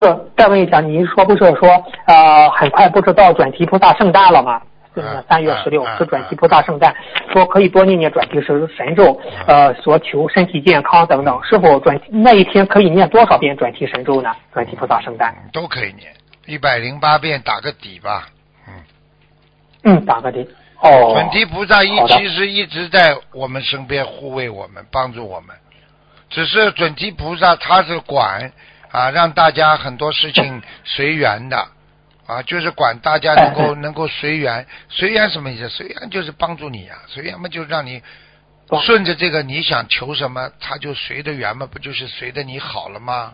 再问一下，您说不是说很快不是到转提菩萨圣诞了吗？3月16是转提菩萨圣诞，说可以多念念转提神咒，所求身体健康等等。是否那一天可以念多少遍转提神咒呢？转提菩萨圣诞都可以念108遍，打个底吧。 打个底。哦。 准提菩萨其实一直在我们身边护卫我们，帮助我们。只是准提菩萨他是管让大家很多事情随缘的就是管大家能够随缘。随缘什么意思？随缘就是帮助你随缘嘛，就让你顺着这个你想求什么，他就随的缘嘛，不就是随的你好了吗？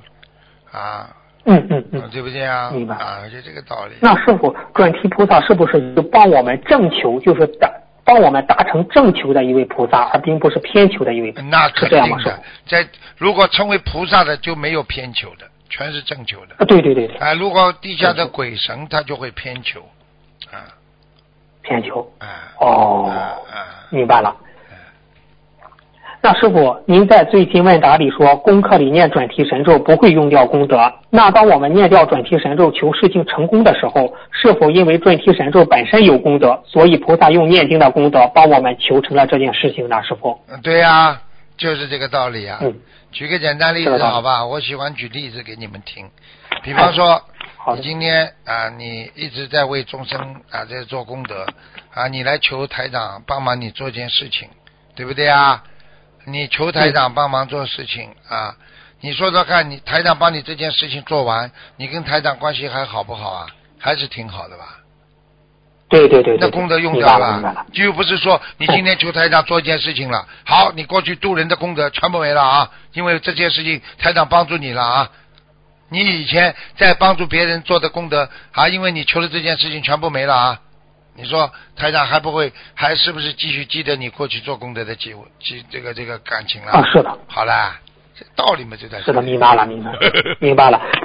对不对啊？ 明白就这个道理。 那师父，转提菩萨是不是就帮我们正求，就是帮我们达成正求的一位菩萨，而并不是偏求的一位菩萨？ 那肯定的，如果称为菩萨的就没有偏求的，全是正求的。 对。 如果地下的鬼神他就会偏求偏求明白了。那师父，您在最新问答里说，功课里念转提神咒不会用掉功德。那当我们念掉转提神咒求事情成功的时候，是否因为转提神咒本身有功德，所以菩萨用念经的功德帮我们求成了这件事情呢？师父？ 对就是这个道理举个简单例子好吧，我喜欢举例子给你们听。比方说你今天你一直在为众生在做功德你来求台长帮忙你做件事情，对不对你求台长帮忙做事情你说说看，你台长帮你这件事情做完，你跟台长关系还好不好还是挺好的吧？ 对， 那功德用掉了，就不是说你今天求台长做一件事情了，好，你过去渡人的功德全部没了因为这件事情台长帮助你了你以前在帮助别人做的功德因为你求的这件事情全部没了你说台长还是不是继续记得你过去做功德的这个感情了？ 是的。 好啦，这道理嘛就在这。 是的，明白了。